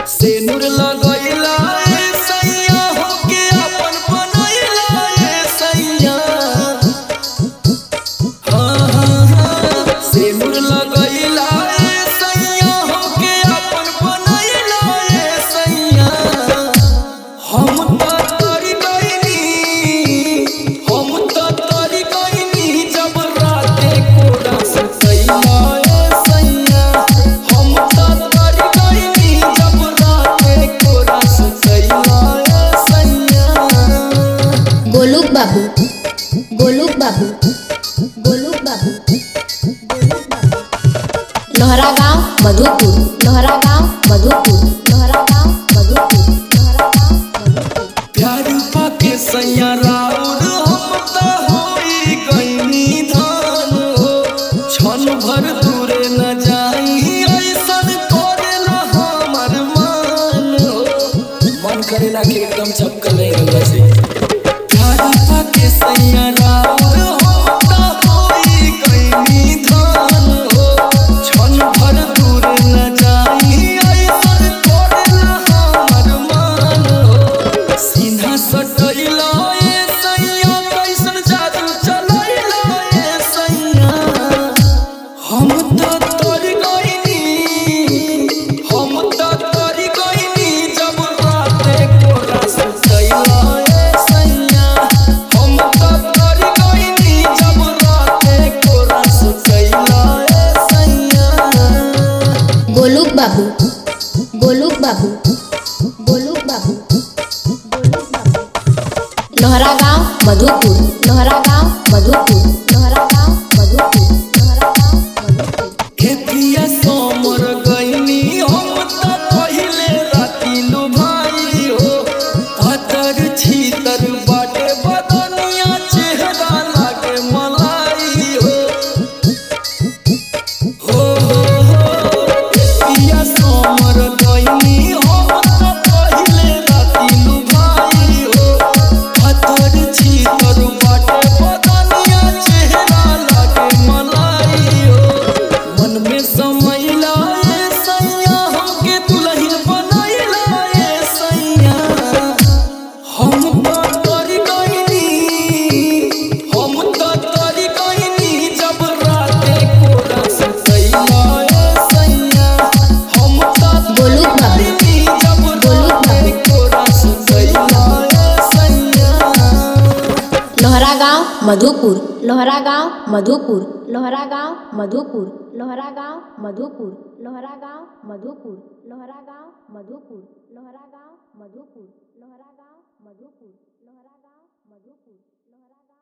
सेनुर लगैला ए सैया होके अपन बनैला ए सैया। हाँ हाँ हाँ सेनुर लगैला ए सैया होके अपन बनैला ए सैया। हम तो तोरी गइनी जब राते कोरा सुतैला ए सैया। हम तो तोरी गइनी जब राते कोरा सुतैला ए सैया। गोलुक बाबू गोलुक बाबू गोलुक बाबू लोहरा गांव मधुपुर लोहरा गांव मधुपुर लोहरा गांव मधुपुर लोहरा गांव मधुपुर। प्यार पाके सैया राउर हम तो होई गइनी धान हो। क्षण भर दूरे न जाई ऐसन करेला हमर मान हो। मन करेला कि एकदम चपकल नहीं रंगा से। प्यार पाके सैया राउर हम तो होई गइनी धान हो। क्षण भर दूरे न जाई ऐसन करेला हमर मान हो। सीधा सटैला ए सैया कैसन जादू चलैला ए सैया। हम तो तोरी गइनी जब राते कोरा सुतैला ए सैया। हम तो तोरी गइनी जब राते कोरा सुतैला ए सैया। गोलुक बाबू गोलुक बाबू गोलुक बाबू गोलुक बाबू लोहरा गांव मधुपुर लोहरा गांव मधुपुर लोहरा गांव मधुपुर लोहरा गांव मधुपुर। हे पिया सोमर गइनी हम तो पहिले राती लुभाई हो। भतर छीतर बाटे बदनिया चेहरा लागे मलाई हो। पिया सोमर गइनी हम तो पहिले राती लुभाई हो। भतर छीतर बाटे बदनिया चेहरा लागे मलाई हो। मन में समैला ए सैया हमके दुल्हन बनैला ए सैया। हम तो तोरी गइनी जब राते कोरा सुतैला ए सैया। हम तो गोलुक बाबू गइनी जब राते कोरा सुतैला ए सैया। लोहरा गांव मधुपुर लोहरा गांव मधुपुर लोहरा गांव मधुपुर लोहरा गांव मधुपुर लोहरा गांव मधुपुर लोहरा गांव मधुपुर लोहरा गांव मधुपुर लोहरा गांव मधुपुर लोहरा गांव मधुपुर लोहरा गांव